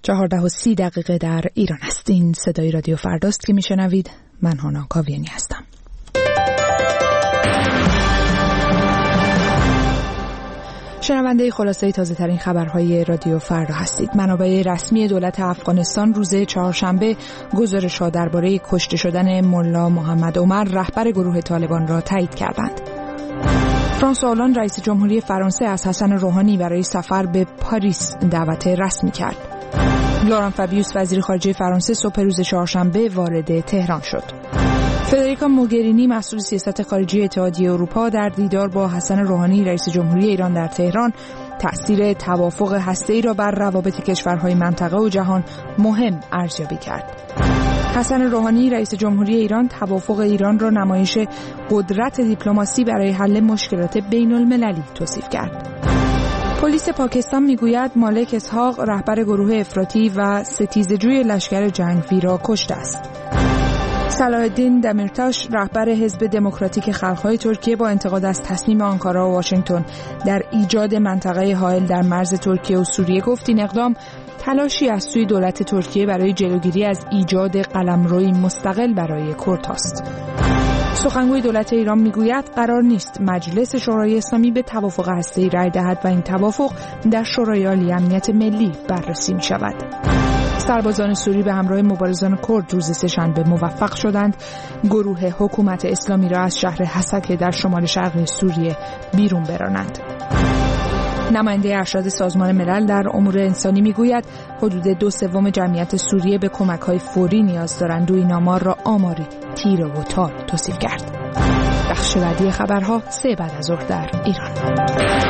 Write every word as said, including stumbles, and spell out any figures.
چهارده و سی دقیقه در ایران است. این صدای رادیو فرداست که میشنوید. من هانا کاویانی هستم. شنونده خلاصه تازه ترین خبرهای رادیو فردا هستید. منابع رسمی دولت افغانستان روز چهارشنبه گزارش‌ها درباره کشته شدن ملا محمد عمر رهبر گروه طالبان را تایید کردند. فرانسوا هولند رئیس جمهوری فرانسه از حسن روحانی برای سفر به پاریس دعوت رسمی کرد. لوران فابیوس وزیر خارجه فرانسه صبح روز چهارشنبه وارد تهران شد. فدریکا موگرینی مسئول سیاست خارجی اتحادیه اروپا در دیدار با حسن روحانی رئیس جمهوری ایران در تهران تأثیر توافق هسته‌ای را بر روابط کشورهای منطقه و جهان مهم ارزیابی کرد. حسن روحانی رئیس جمهوری ایران توافق ایران را نمایش قدرت دیپلماسی برای حل مشکلات بین المللی توصیف کرد. پلیس پاکستان میگوید مالک اسحاق رهبر گروه افراطی و ستیزجوی لشکر جنگی را کشته است. صلاح الدین دمیرتاش رهبر حزب دموکراتیک خلق‌های ترکیه با انتقاد از تصمیم آنکارا و واشنگتن در ایجاد منطقه حائل در مرز ترکیه و سوریه گفت این اقدام تلاشی از سوی دولت ترکیه برای جلوگیری از ایجاد قلمروی مستقل برای کردهاست. سخنگوی دولت ایران میگوید قرار نیست مجلس شورای اسلامی به توافق هسته‌ای رأی دهد و این توافق در شورای عالی امنیت ملی بررسی می‌شود. سربازان سوری به همراه مبارزان کرد روز سه‌شنبه موفق شدند گروه حکومت اسلامی را از شهر حسکه در شمال شرقی سوریه بیرون برانند. نماینده ارشد سازمان ملل در امور انسانی میگوید حدود دو سوم جمعیت سوریه به کمک‌های فوری نیاز دارند و این آمار را آماری تیره و تار توصیف کرد. بخش بعدی خبرها سه بعد از ظهر در ایران.